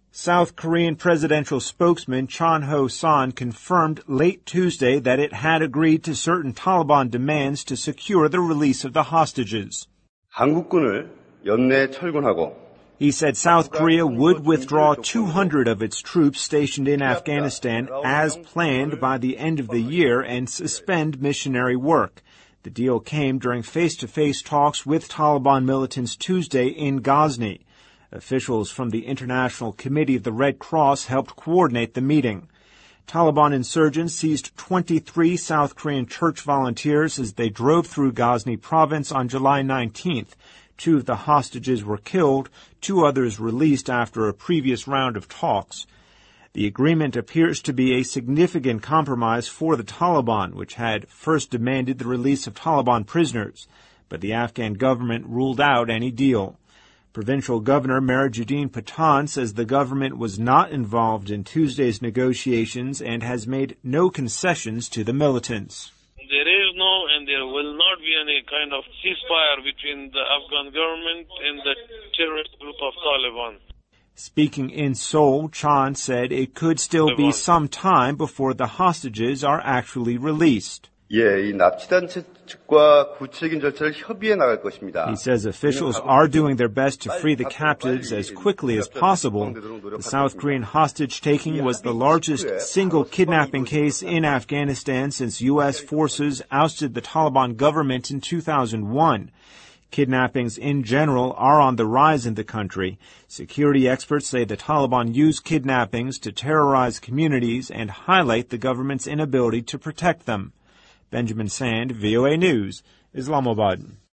South Korean presidential spokesman Chon Ho-san confirmed late Tuesday that it had agreed to certain Taliban demands to secure the release of the hostages. 한국군을 연내 철군하고 He said South Korea would withdraw 200 of its troops stationed in Afghanistan as planned by the end of the year and suspend missionary work. The deal came during face-to-face talks with Taliban militants Tuesday in Ghazni. Officials from the International Committee of the Red Cross helped coordinate the meeting. Taliban insurgents seized 23 South Korean church volunteers as they drove through Ghazni province on July 19th. 2 of the hostages were killed, 2 others released after a previous round of talks. The agreement appears to be a significant compromise for the Taliban, which had first demanded the release of Taliban prisoners, but the Afghan government ruled out any deal. Provincial Governor Merajuddin Patan says the government was not involved in Tuesday's negotiations and has made no concessions to the militants. There is no and there will not be any kind of ceasefire between the Afghan government and the terrorist group of Taliban. Speaking in Seoul, Chan said it could still be some time before the hostages are actually released. 예, 이 납치단 측과 구체적인 절차를 협의해 나갈 것입니다. He says officials are doing their best to free the captives as quickly as possible. The South Korean hostage-taking was the largest single kidnapping case in Afghanistan since U.S. forces ousted the Taliban government in 2001. Kidnappings in general are on the rise in the country. Security experts say the Taliban use kidnappings to terrorize communities and highlight the government's inability to protect them. Benjamin Sand, VOA News, Islamabad.